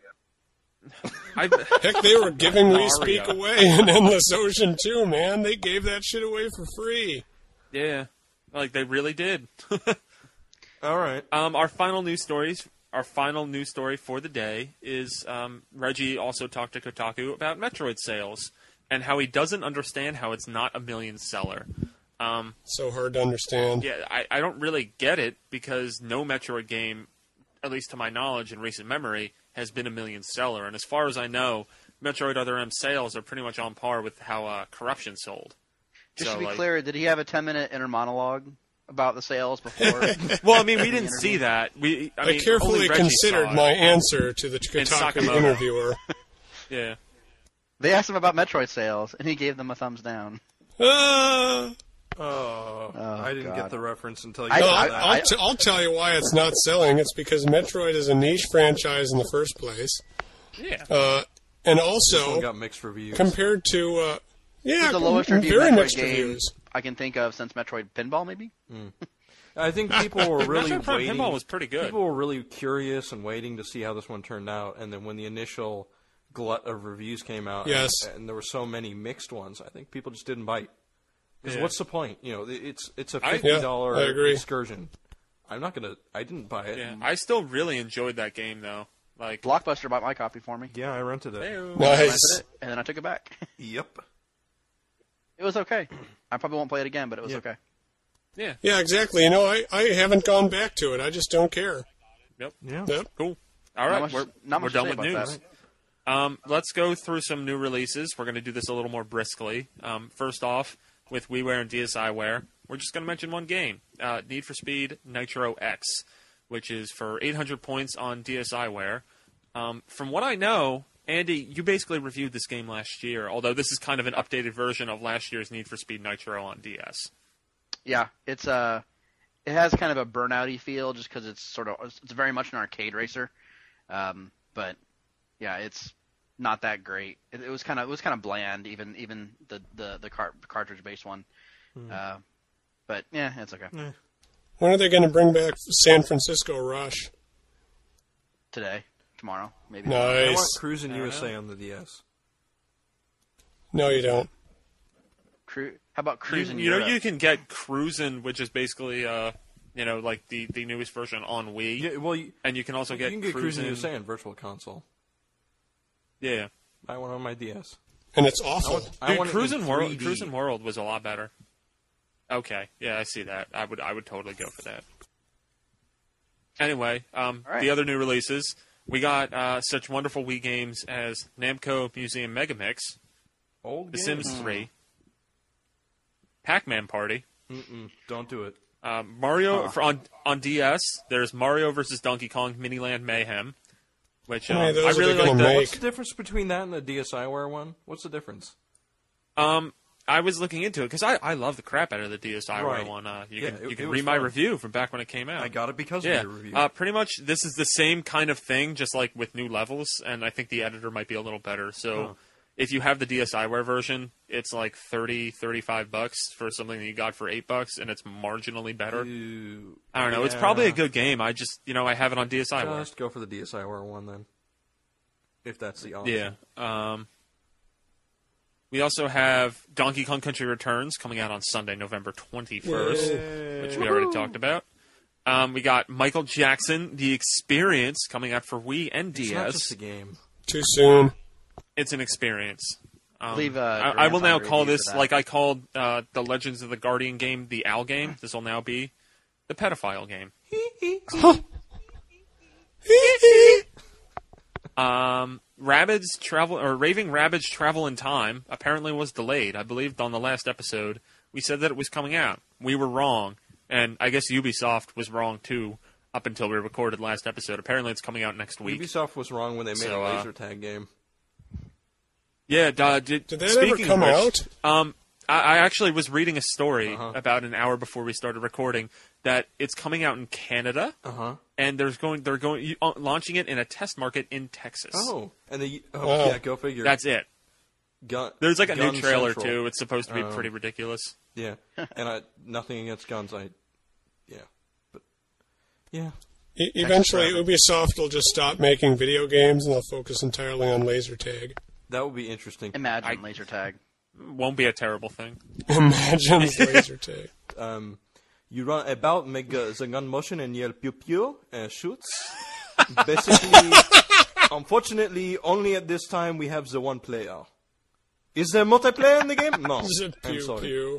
I, Heck, they were giving We Mario. Speak away in Endless Ocean too, man. They gave that shit away for free. yeah, like they really did. All right. Um, our final news stories. Our final news story for the day is um, Reggie also talked to Kotaku about Metroid sales and how he doesn't understand how it's not a million seller. Um, So hard to understand. yeah, I, I don't really get it because no Metroid game, at least to my knowledge in recent memory, has been a million seller. And as far as I know, Metroid Other M sales are pretty much on par with how uh, Corruption sold. Just So, to be like- clear, did he have a ten-minute inner monologue about the sales before? Well, I mean, we didn't see that. We, I, I, mean, carefully only Reggie considered saw it. my answer to the Kotaku Sakamoto. interviewer. Yeah. They asked him about Metroid sales, and he gave them a thumbs down. Ah. Oh, I didn't God. get the reference until you I- No, said I, that. I'll, t- I'll tell you why it's not selling. It's because Metroid is a niche franchise in the first place, Yeah. uh, and This one also got mixed reviews. compared to uh, yeah, It's the lowest com- reviewed very Metroid mixed game reviews. I can think of since Metroid Pinball, maybe. I think people were really Metroid Prime waiting. Pinball was pretty good. People were really curious and waiting to see how this one turned out. And then when the initial glut of reviews came out, Yes. and, and there were so many mixed ones, I think people just didn't bite. Because Yeah. what's the point? You know, it's it's a I- fifty Yeah, dollar I agree. excursion. I'm not gonna. I didn't buy it. Yeah, I still really enjoyed that game though. Like, Blockbuster bought my copy for me. Yeah, I rented it. Ew. I rented Nice. it, and then I took it back. Yep. It was okay. I probably won't play it again, but it was Yeah. okay. Yeah, Yeah, exactly. You know, I, I haven't gone back to it. I just don't care. Yeah. Yep. cool. All right, much- we're, not we're much to done say with about news. that. Um, let's go through some new releases. We're going to do this a little more briskly. Um, first off, with WiiWare and DSiWare, we're just going to mention one game, uh, Need for Speed Nitro X, which is for eight hundred points on DSiWare. Um, from what I know, Andy, you basically reviewed this game last year, although this is kind of an updated version of last year's Need for Speed Nitro on D S. Yeah, it's uh, it has kind of a burnouty feel just because it's sort of it's very much an arcade racer, um, but yeah, it's not that great. It, it was kind of it was kind of bland, even even the the the car, cartridge based one. Uh, but yeah, it's okay. When are they going to bring back San Francisco Rush? Today, tomorrow, maybe. I Nice. want Cruising U S A on the D S. No, you don't. Cru- How about You, cruising? you know, Europe? you can get Cruisin', which is basically, uh, you know, like the, the newest version on Wii, Yeah, well, you, and you can also you get can get Cruising Cruisin'. U S A on Virtual Console. Yeah, I want it on my D S. And it's awful. I dude, want it in Cruisin' World, three D. Cruisin' World was a lot better. Okay, yeah, I see that. I would, I would totally go for that. Anyway, um, All right. the other new releases, we got uh, such wonderful Wii games as Namco Museum Megamix, Old The game. Sims three, Pac-Man Party, Mm-mm, don't do it. um, Mario for, on on D S. There's Mario versus Donkey Kong Miniland Mayhem, which How um, many of those I are really they gonna like. The, make? What's the difference between that and the DSiWare one? What's the difference? Um, I was looking into it because I, I love the crap out of the DSiWare Right. one. Uh, you Yeah, can it- you can it was read my fun. review from back when it came out. I got it because yeah, of your review. uh, pretty much this is the same kind of thing, just like with new levels, and I think the editor might be a little better. So. Huh. If you have the DSiWare version, it's like thirty, thirty-five bucks for something that you got for eight bucks, and it's marginally better. Ew. I don't know. It's Yeah. probably a good game. I just, you know, I have it on DSiWare. Just go for the DSiWare one then. If that's the option. Yeah. Um, we also have Donkey Kong Country Returns coming out on Sunday, November twenty-first, which we already talked about. Um, we got Michael Jackson, The Experience, coming out for Wii and It's D not S. just a game. Too soon. It's an experience. Um, Leave, uh, I, I will Grant now on call review this, for that. like I called uh, the Legends of the Guardian game, the Owl game. This will now be the pedophile game. um, Rabbids travel or Raving Rabbids Travel in Time apparently was delayed. I believe on the last episode we said that it was coming out. We were wrong, and I guess Ubisoft was wrong too. Up until we recorded last episode, apparently it's coming out next week. Ubisoft was wrong when they made So, a uh, laser tag game. Yeah, uh, did, Did that speaking ever come of which, out? Um, I, I actually was reading a story Uh-huh. about an hour before we started recording that it's coming out in Canada, Uh huh. and there's going they're going uh, launching it in a test market in Texas. Oh, and they. Oh, Oh. yeah, go figure. That's it. Gun. There's like a Gun new trailer Central. too. It's supposed to be Oh. pretty ridiculous. Yeah, and I nothing against guns. I, yeah, but yeah. E- eventually, forever. Ubisoft will just stop making video games and they'll focus entirely on laser tag. That would be interesting. Imagine I- laser tag. Won't be a terrible thing. Imagine laser tag. Um, you run about, make uh, the gun motion, and yell pew pew and shoots. Basically, unfortunately, only at this time we have the one player. Is there multiplayer in the game? No. Zip I'm pew sorry. pew.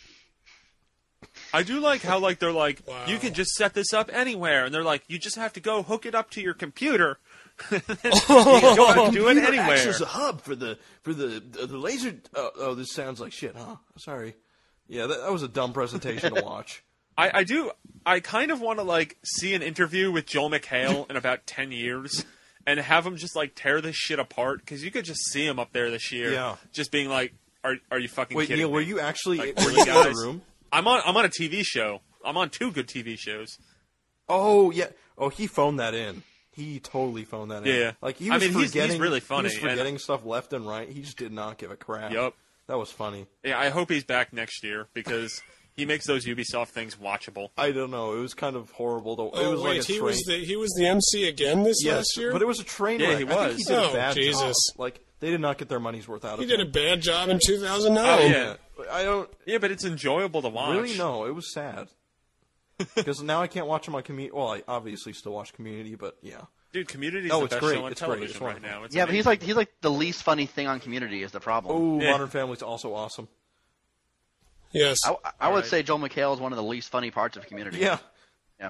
I do like how like they're like Wow. you can just set this up anywhere, and they're like you just have to go hook it up to your computer. you can go and do it Computer anywhere. acts as a hub for the for the the, the laser. Oh, oh, this sounds like shit, huh? Sorry. Yeah, that, that was a dumb presentation to watch. I, I do. I kind of want to like see an interview with Joel McHale in about ten years, and have him just like tear this shit apart because you could just see him up there this year, Yeah. just being like, "Are are you fucking Wait, kidding Neil, me?" were you actually Like, were were you you in the guys- room? I'm on. I'm on a T V show. I'm on two good T V shows. Oh yeah. Oh, he phoned that in. He totally phoned that in. Yeah. Like he I was mean, he's- he's forgetting. really funny, He was and- forgetting stuff left and right. He just did not give a crap. Yup. That was funny. Yeah, I hope he's back next year because he makes those Ubisoft things watchable. I don't know. It was kind of horrible. To, it Oh was wait, like a he train. was the he was the M C again this yes, last year. but it was a train Yeah, wreck. he I think was. he did Oh, a bad Jesus. job. Like they did not get their money's worth out he of did a him. bad job in two thousand nine. Oh yeah, I don't yeah, but it's enjoyable to watch. really know. It was sad because now I can't watch him on Community. Well, I obviously still watch Community, but yeah. Dude, Community's Oh, the it's best great. show on It's great. television It's right wonderful. now. It's Yeah, but he's amazing. like he's like the least funny thing on Community is the problem. Oh, Yeah. Modern Family's also awesome. Yes. I, I would Alright. say Joel McHale is one of the least funny parts of Community. Yeah. Yeah.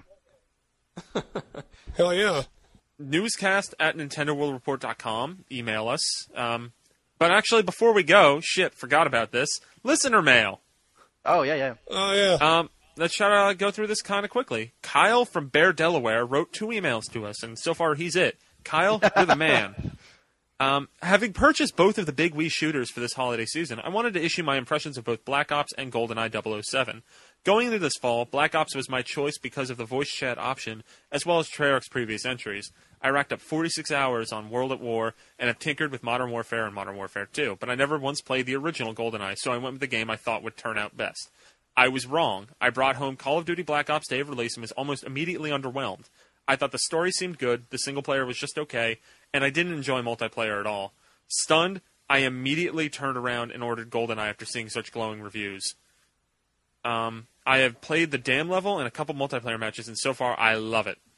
Hell yeah. Newscast at Nintendo World Report dot com. Email us. Um, but actually, before we go, shit, forgot about this. Listener mail. Oh yeah, yeah. Oh yeah. Um, let's try to uh, go through this kind of quickly. Kyle from Bear, Delaware, wrote two emails to us, and so far he's it. Kyle, you're the man. Um, having purchased both of the big Wii shooters for this holiday season, I wanted to issue my impressions of both Black Ops and GoldenEye double oh seven. Going into this fall, Black Ops was my choice because of the voice chat option, as well as Treyarch's previous entries. I racked up forty-six hours on World at War, and have tinkered with Modern Warfare and Modern Warfare two, but I never once played the original GoldenEye, so I went with the game I thought would turn out best. I was wrong. I brought home Call of Duty Black Ops day of release and was almost immediately underwhelmed. I thought the story seemed good, the single player was just okay, and I didn't enjoy multiplayer at all. Stunned, I immediately turned around and ordered GoldenEye after seeing such glowing reviews. Um, I have played the Dam level and a couple multiplayer matches, and so far I love it.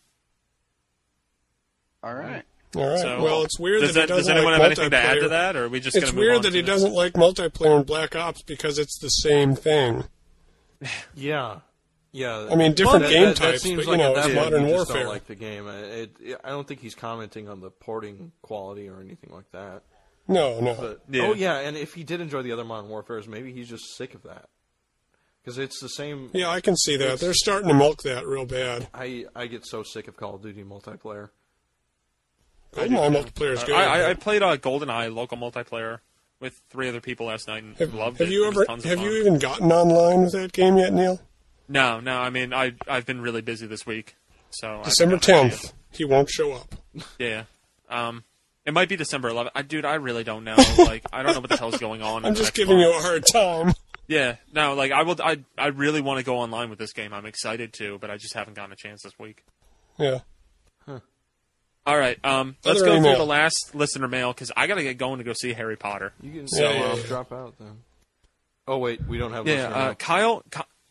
All right. All right. So, well, it's weird does, that, that, he does doesn't anyone like have anything to add to multiplayer. that, or are we just going It's to move weird on that to he this? doesn't like multiplayer in Black Ops because it's the same thing. Yeah. Yeah. I mean, different That- game that- that types, seems but, you like know, at that it's point Modern you just Warfare. Don't like the game. I- It, it, I don't think he's commenting on the porting quality or anything like that. No, no. But Yeah. oh yeah, and if he did enjoy the other Modern Warfares, maybe he's just sick of that because it's the same. Yeah, I can see that. They're starting to milk that real bad. I I get so sick of Call of Duty multiplayer. GoldenEye multiplayer is good. I, I, I played uh, GoldenEye local multiplayer with three other people last night and have loved have it. you It was ever tons of have fun. you even gotten online with that game yet, Neil? No, no. I mean, I I've been really busy this week, so I haven't December gotten a chance. tenth, he won't show up. Yeah. Um, it might be December eleventh. I, dude, I really don't know. Like, I don't know what the hell's going on. in I'm the just next giving month. you a hard time. Yeah. No, like I will. I I really want to go online with this game. I'm excited to, but I just haven't gotten a chance this week. Yeah. All right. Um, let's Other go email. through the last listener mail because I gotta get going to go see Harry Potter. You can Yeah, so, yeah, um, yeah. drop out then. Oh wait, we don't have. Yeah. listener Uh, mail. Kyle. Ky-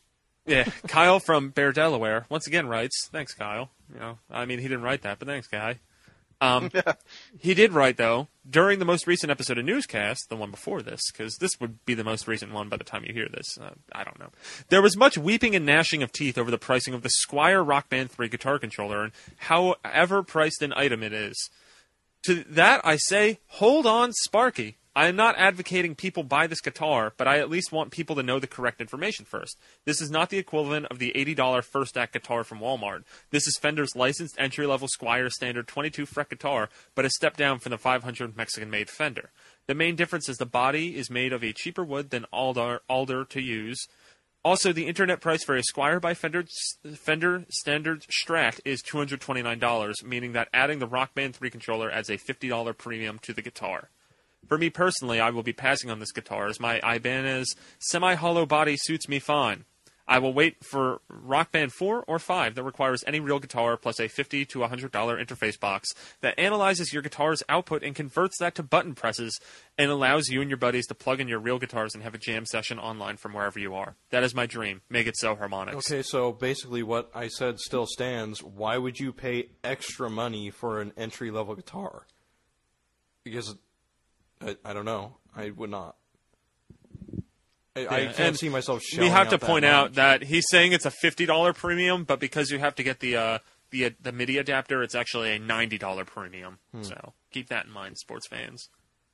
Yeah, Kyle from Bear, Delaware, once again writes. Thanks, Kyle. You know, I mean, he didn't write that, but thanks, guy. Um, he did write, though, during the most recent episode of Newscast, the one before this, because this would be the most recent one by the time you hear this. Uh, I don't know. There was much weeping and gnashing of teeth over the pricing of the Squier Rock Band three guitar controller and however priced an item it is. To that, I say, hold on, Sparky. I am not advocating people buy this guitar, but I at least want people to know the correct information first. This is not the equivalent of the eighty dollars First Act guitar from Walmart. This is Fender's licensed entry-level Squier standard twenty-two fret guitar, but a step down from the five hundred Mexican-made Fender. The main difference is the body is made of a cheaper wood than alder, alder to use. Also, the internet price for a Squier by Fender, Fender Standard Strat is two hundred twenty-nine dollars, meaning that adding the Rock Band three controller adds a fifty dollars premium to the guitar. For me personally, I will be passing on this guitar as my Ibanez semi-hollow body suits me fine. I will wait for Rock Band four or five that requires any real guitar plus a fifty to one hundred dollars interface box that analyzes your guitar's output and converts that to button presses and allows you and your buddies to plug in your real guitars and have a jam session online from wherever you are. That is my dream. Make it so, Harmonix. Okay, so basically what I said still stands. Why would you pay extra money for an entry-level guitar? Because... I, I don't know. I would not. I, Yeah, I can't and see myself shelling We have to out that point much. out that he's saying it's a fifty dollars premium, but because you have to get the uh, the the MIDI adapter, it's actually a ninety dollars premium. Hmm. So keep that in mind, sports fans.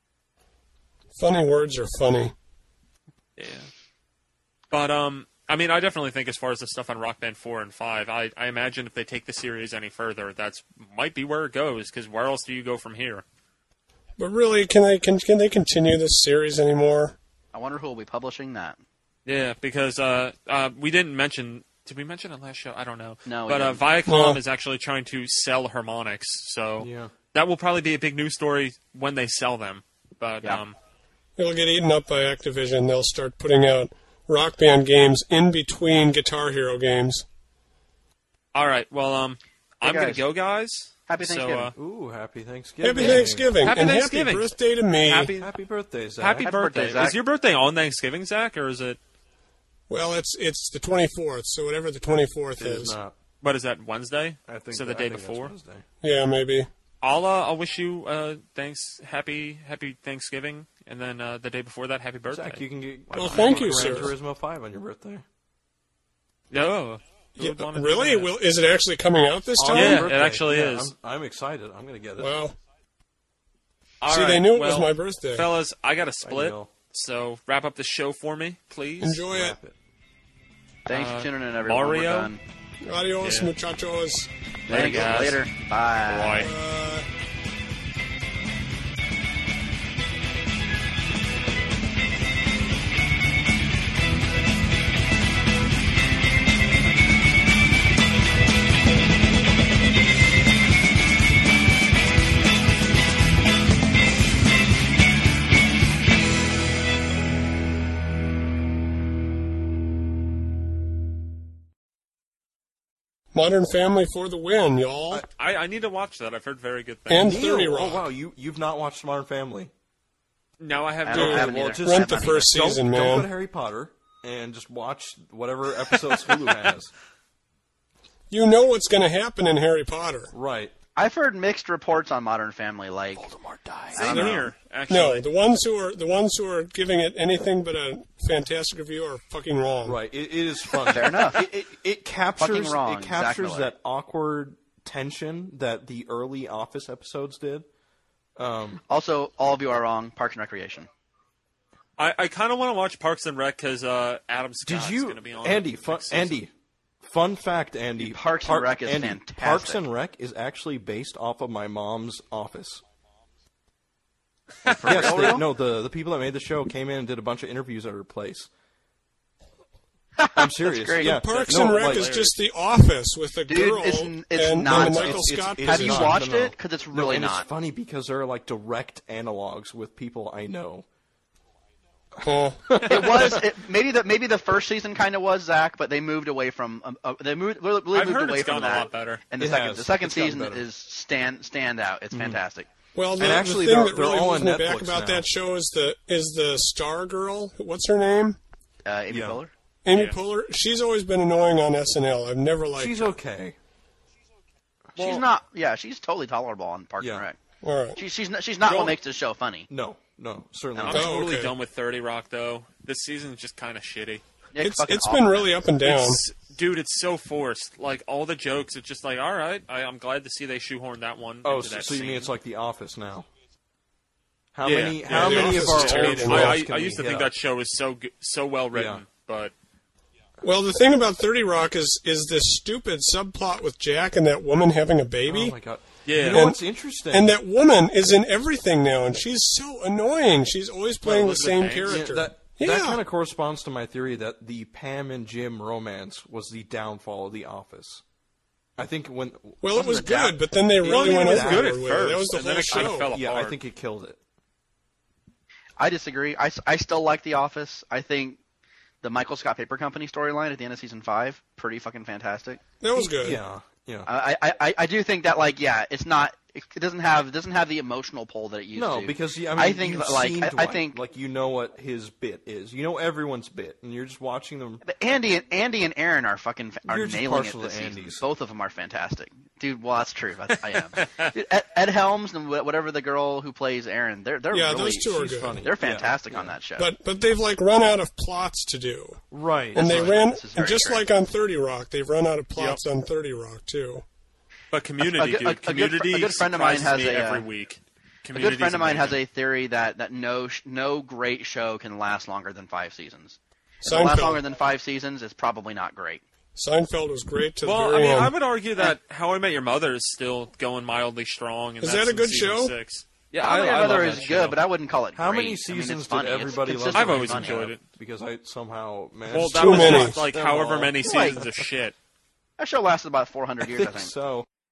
Funny words are funny. Yeah. But um, I mean, I definitely think as far as the stuff on Rock Band four and five, I I imagine if they take the series any further, that's might be where it goes. Because where else do you go from here? But really, can they can, can they continue this series anymore? I wonder who will be publishing that. Yeah, because uh, uh, we didn't mention. Did we mention it last show? I don't know. No, we But uh, didn't. Viacom No. is actually trying to sell Harmonix, so Yeah. that will probably be a big news story when they sell them. But Yeah. um, It'll get eaten up by Activision. They'll start putting out Rock Band games in between Guitar Hero games. all right. Well, um, Hey, I'm gonna guys. go, guys. Happy So, Thanksgiving. uh, Ooh, happy Thanksgiving. Happy Thanksgiving Happy and Thanksgiving. happy birthday to me. happy Happy birthday, Zach. happy Happy birthday. birthday, Zach. Is your birthday on Thanksgiving, Zach, or is it? Well, it's it's the twenty-fourth, so whatever the twenty-fourth It is. is not. What is that? Wednesday? I think so. The that- day I think that's before. Wednesday. Yeah, maybe. I'll uh, I'll wish you uh thanks happy happy Thanksgiving, and then uh, the day before that, happy birthday. Zach, you can get Well, thank you, Gran sir. Turismo five on your birthday. No. Who Yeah, would wanna do really? that? Will, is it actually coming out this On time? Yeah, your it birthday. actually Yeah, is. I'm, I'm excited. I'm going to get it. Wow. All See, right, they knew it was well, my birthday. Fellas, I got to split, know. so wrap up the show for me, please. Enjoy it. Wrap it. Thanks uh, for tuning in, everyone. We're Mario? done. Adios, Yeah. muchachos. Thanks. guys. Later. Bye. Boy. Uh, Modern Family for the win, y'all. I, I need to watch that. I've heard very good And things. thirty Neil, Rock. oh wow, you you've not watched Modern Family. No, I I haven't. don't Dude, have it well, either. just- Rent the Have first Don't, season, don't go to man. Harry Potter and just watch whatever episodes Hulu has. You know what's going to happen in Harry Potter. Right. I've heard mixed reports on Modern Family. Like, Same know. here, actually. No, the ones who are the ones who are giving it anything but a fantastic review are fucking wrong. Right. It, it is fun. Fair enough. It, it, it captures Fucking wrong, it Zach captures Miller. that awkward tension that the early Office episodes did. Um, also, all of you are wrong. Parks and Recreation. I, I kind of want to watch Parks and Rec because uh, Adam did Scott's you, going to be on. Andy? it Fun, next season. Andy. Fun fact, Andy. Parks and Rec is Andy, fantastic. Parks and Rec is actually based off of my mom's office. For Yes, real, they, real? no. The the people that made the show came in and did a bunch of interviews at her place. I'm serious. great. Yeah, Parks no, and Rec like- is just The Office with the Dude, girl it's- it's and, not. and It's- Michael it's- Scott. it Have is you not. watched No, no. it? Because it's No, really and not. It's funny because there are like direct analogs with people I know. Uh, It was it, maybe the maybe the first season kind of was Zach, but they moved away from um, uh, they moved really, really I've moved heard away it's from gotten a that. lot better. And the It second has. the second It's gotten season better. is stand stand out. It's fantastic. well, the, And actually, the thing they're- that they're really all moves on me back Netflix about now. that show is the is the star girl. What's her name? Uh, Amy Yeah. Poehler. Amy Yeah. Poehler, she's always been annoying on S N L. I've never liked She's her. okay. she's Well- not. Yeah, she's totally tolerable on Parks Yeah. and Rec. All right. She's she's not, she's not Joel- what makes this show funny. No, no, certainly I'm No. not. Oh, totally okay. done with thirty Rock though. This season's just kind of shitty. Nick It's fucking it's been Offerman. really up and down. It's, dude, it's so forced. Like all the jokes, it's just like, all right, I, I'm glad to see they shoehorned that one. Oh, into so, that so you mean scene. it's like The Office now? How Yeah. many? Yeah, How The many of Office our is old terrible. I, shows I, can I we used to think hit? that show was so good, so well written, Yeah. but Well, the thing about thirty Rock is is this stupid subplot with Jack and that woman having a baby. Oh my god! yeah, You know And- what's interesting? And that woman is in everything now, and she's so annoying. She's always playing the Elizabeth same Banks? Yeah, character. that Yeah. that kind of corresponds to my theory that the Pam and Jim romance was the downfall of The Office. I think when well, it was Wasn't it Jack- good, but then they Well, really it went was overboard good at with it. That first, was the and then whole it kinda show. fell yeah, I apart. think it killed it. I disagree. I, s- I still like The Office. I think the Michael Scott Paper Company storyline at the end of season five, pretty fucking fantastic. That was good. Yeah, yeah. I, I, I, I do think that like yeah, it's not. It doesn't have it doesn't have the emotional pull that it used No, to. because yeah, I mean, I think you've that, like, seen I- I Dwight. think- like you know what his bit is. You know everyone's bit, and you're just watching them. But Andy and Andy and Aaron are fucking are You're just nailing it partial this to season. Andy's. Both of them are fantastic, dude. Well, that's true. I, I am. Dude, Ed, Ed Helms and wh- whatever the girl who plays Aaron, they're they're Yeah, really those two are she's good. funny. they're Yeah, fantastic yeah. on that show. But but they've like run out of plots to do, Right. and they is- ran this is and very just true. like on thirty Rock, they've run out of plots on thirty Rock too. but Community, A- a good- dude, a- a good fr- Community a good friend of mine surprises has me a, uh, every week. a good Community's friend of mine has amazing. a theory that that no sh- no great show can last longer than five seasons. If it lasts longer Seinfeld. than five seasons, it's probably not great. Seinfeld was great to the Well, I very mean, end. I would argue that How I Met Your Mother is still going mildly strong. And Is that's that a in good season show? Six. Yeah, I, I, How I Met Your I love Mother that is show. good, but I wouldn't call it How great. many I mean, seasons it's did funny. It's everybody love? consistently I've always funny. enjoyed it. because I somehow managed Well, that Too was many. what, like them however all. many Like- seasons of shit. That show lasted about four hundred I years, I think think. so.